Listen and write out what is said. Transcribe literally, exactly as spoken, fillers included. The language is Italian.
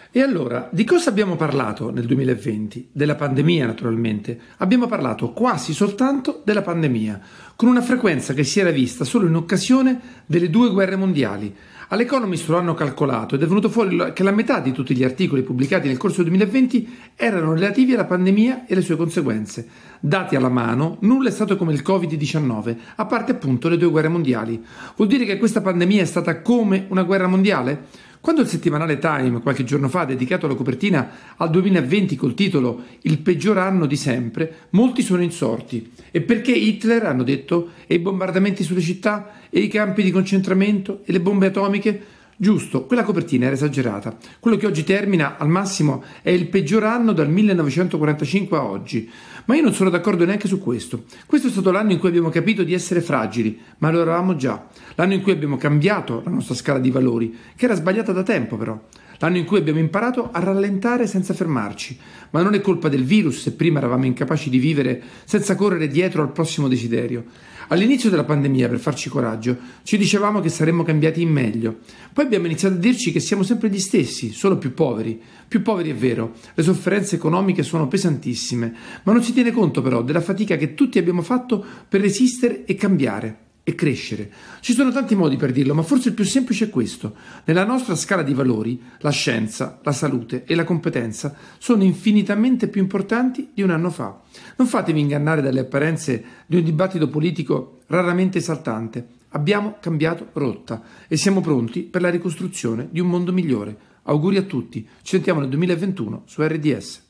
E allora, di cosa abbiamo parlato nel duemilaventi? Della pandemia, naturalmente. Abbiamo parlato quasi soltanto della pandemia, con una frequenza che si era vista solo in occasione delle due guerre mondiali. All'Economist lo hanno calcolato ed è venuto fuori che la metà di tutti gli articoli pubblicati nel corso del duemilaventi erano relativi alla pandemia e alle sue conseguenze. Dati alla mano, nulla è stato come il covid diciannove, a parte appunto le due guerre mondiali. Vuol dire che questa pandemia è stata come una guerra mondiale? Quando il settimanale Time qualche giorno fa ha dedicato la copertina al duemilaventi col titolo "Il peggior anno di sempre", molti sono insorti. E perché Hitler, hanno detto, e i bombardamenti sulle città, e i campi di concentramento, e le bombe atomiche? Giusto, quella copertina era esagerata. Quello che oggi termina, al massimo, è il peggior anno dal millenovecentoquarantacinque a oggi. Ma io non sono d'accordo neanche su questo. Questo è stato l'anno in cui abbiamo capito di essere fragili, ma lo eravamo già. L'anno in cui abbiamo cambiato la nostra scala di valori, che era sbagliata da tempo però. L'anno in cui abbiamo imparato a rallentare senza fermarci. Ma non è colpa del virus se prima eravamo incapaci di vivere senza correre dietro al prossimo desiderio. All'inizio della pandemia, per farci coraggio, ci dicevamo che saremmo cambiati in meglio. Poi abbiamo iniziato a dirci che siamo sempre gli stessi, solo più poveri. Più poveri è vero, le sofferenze economiche sono pesantissime, ma non si tiene conto però della fatica che tutti abbiamo fatto per resistere e cambiare. E crescere. Ci sono tanti modi per dirlo, ma forse il più semplice è questo. Nella nostra scala di valori, la scienza, la salute e la competenza sono infinitamente più importanti di un anno fa. Non fatevi ingannare dalle apparenze di un dibattito politico raramente esaltante. Abbiamo cambiato rotta e siamo pronti per la ricostruzione di un mondo migliore. Auguri a tutti. Ci sentiamo nel duemilaventuno su R D S.